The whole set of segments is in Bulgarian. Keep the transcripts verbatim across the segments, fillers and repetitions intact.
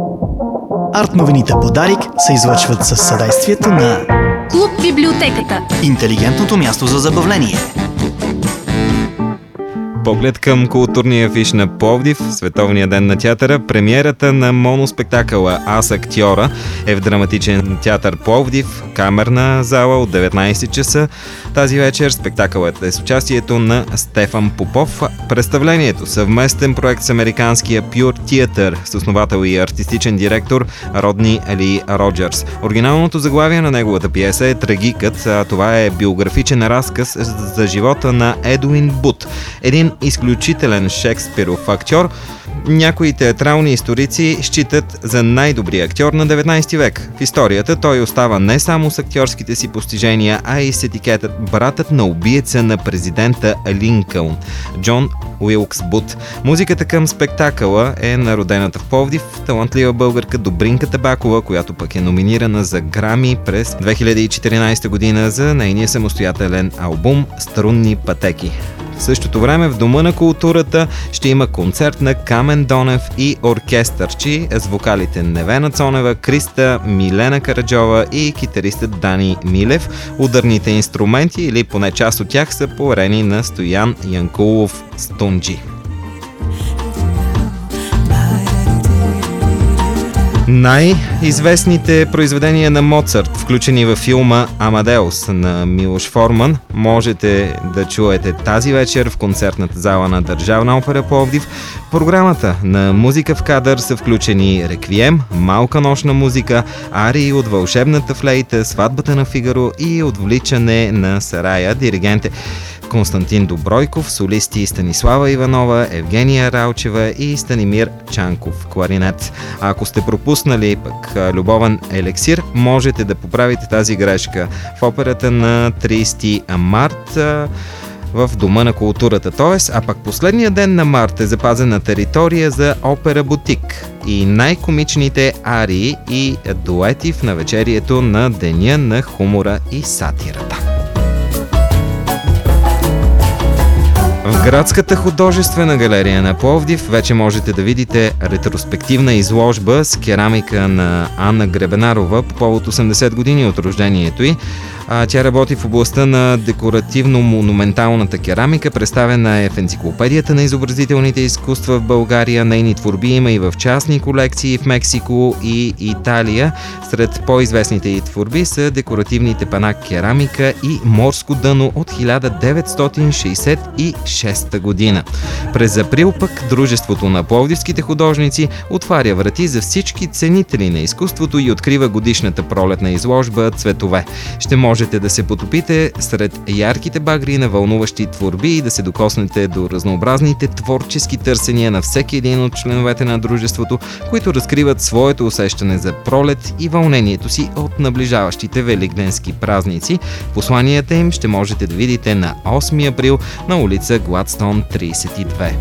Арт новините Подарик се излъчват със съдействието на Клуб Библиотеката. Интелигентното място за забавление. Поглед към културния афиш на Пловдив, Световния ден на театъра, премиерата на моноспектакъла «Аз актьора» е в драматичен театър Пловдив, камерна зала от деветнайсет часа. Тази вечер спектакълът е с участието на Стефан Попов. Представлението – съвместен проект с американския Pure Theater с основател и артистичен директор Родни Ли Роджерс. Оригиналното заглавие на неговата пиеса е «Трагикът», а това е биографичен разказ за живота на Едуин Бут, един изключителен шекспиров актьор. Някои театрални историци считат за най-добрия актьор на деветнайсети век. В историята той остава не само с актьорските си постижения, а и с етикетът братът на убиеца на президента Линкълн – Джон Уилкс Бут. Музиката към спектакъла е на родената в Пловдив талантлива българка Добринка Табакова, която пък е номинирана за Грами през две хиляди и четиринайсета година за нейния самостоятелен албум «Струнни пътеки». В същото време в Дома на културата ще има концерт на Камен Донев и оркестърчи с вокалите Невена Цонева, Криста, Милена Караджова и китаристът Дани Милев. Ударните инструменти, или поне част от тях, са поверени на Стоян Янкулов Стунджи. Най-известните произведения на Моцарт, включени във филма «Амадеус» на Милош Форман, можете да чуете тази вечер в концертната зала на Държавна опера Пловдив. В програмата на Музика в кадър са включени Реквием, Малка нощна музика, арии от Вълшебната флейта, Сватбата на Фигаро и Отвличане на Сарая. Диригент е Константин Добройков, солисти Станислава Иванова, Евгения Ралчева и Станимир Чанков, кларинет. А ако сте пропуснали пък Любовен елексир, можете да поправите тази грешка в операта на трийсети март в Дома на културата. Тоест, а пък последния ден на март е запазена територия за опера Бутик и най-комичните арии и дуети в навечерието на Деня на хумора и сатирата. В Градската художествена галерия на Пловдив вече можете да видите ретроспективна изложба с керамика на Анна Гребенарова по повод осемдесет години от рождението й. Тя работи в областта на декоративно-монументалната керамика, представена е в енциклопедията на изобразителните изкуства в България. Нейни творби има и в частни колекции в Мексико и Италия. Сред по-известните й творби са декоративните пана керамика и морско дъно от хиляда деветстотин шейсет и шеста година. През април пък Дружеството на пловдивските художници отваря врати за всички ценители на изкуството и открива годишната пролетна изложба «Цветове». Ще можете да се потопите сред ярките багри на вълнуващи творби и да се докоснете до разнообразните творчески търсения на всеки един от членовете на дружеството, които разкриват своето усещане за пролет и вълнението си от наближаващите великденски празници. Посланията им ще можете да видите на осми април на улица Гладстон трийсет и две.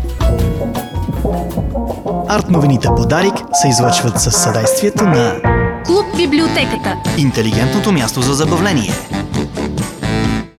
Арт новините Подарик се излъчват със съдействието на Клуб Библиотеката. Интелигентното място за забавление.